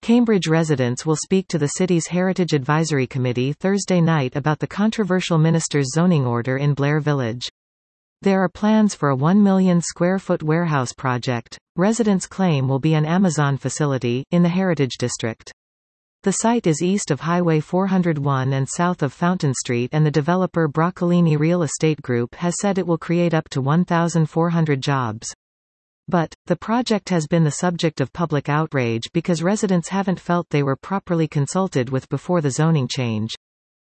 Cambridge residents will speak to the city's Heritage Advisory Committee Thursday night about the controversial minister's zoning order in Blair Village. There are plans for a 1 million square foot warehouse project, residents claim will be an Amazon facility, in the Heritage District. The site is east of Highway 401 and south of Fountain Street, and the developer Broccolini Real Estate Group has said it will create up to 1,400 jobs. But, the project has been the subject of public outrage because residents haven't felt they were properly consulted with before the zoning change.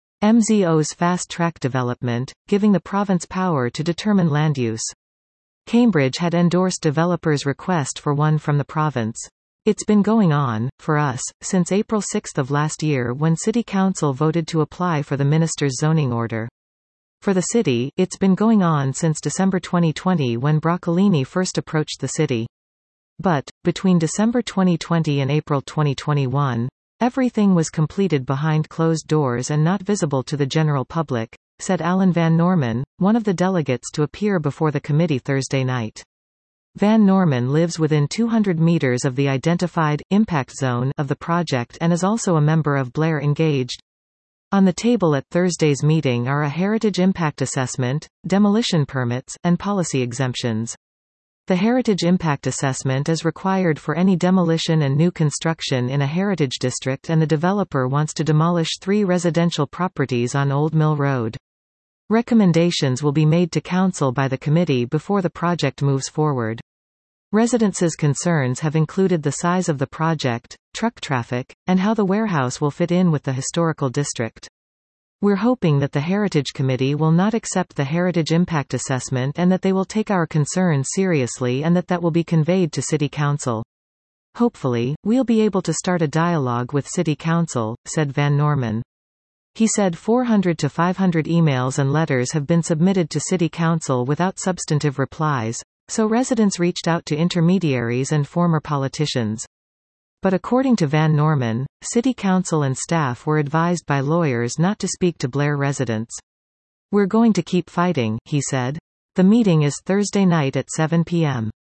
MZO's fast-track development, giving the province power to determine land use. Cambridge had endorsed developers' request for one from the province. It's been going on, for us, since April 6 of last year when City Council voted to apply for the minister's zoning order. For the city, it's been going on since December 2020 when Broccolini first approached the city. But, between December 2020 and April 2021, everything was completed behind closed doors and not visible to the general public, said Alan Van Norman, one of the delegates to appear before the committee Thursday night. Van Norman lives within 200 meters of the identified impact zone of the project and is also a member of Blair Engaged. On the table at Thursday's meeting are a heritage impact assessment, demolition permits, and policy exemptions. The heritage impact assessment is required for any demolition and new construction in a heritage district, and the developer wants to demolish 3 residential properties on Old Mill Road. Recommendations will be made to council by the committee before the project moves forward. Residents' concerns have included the size of the project, truck traffic, and how the warehouse will fit in with the historical district. We're hoping that the Heritage Committee will not accept the Heritage Impact Assessment and that they will take our concerns seriously and that will be conveyed to City Council. Hopefully, we'll be able to start a dialogue with City Council, said Van Norman. He said 400 to 500 emails and letters have been submitted to City Council without substantive replies, so residents reached out to intermediaries and former politicians. But according to Van Norman, City Council and staff were advised by lawyers not to speak to Blair residents. We're going to keep fighting, he said. The meeting is Thursday night at 7 p.m.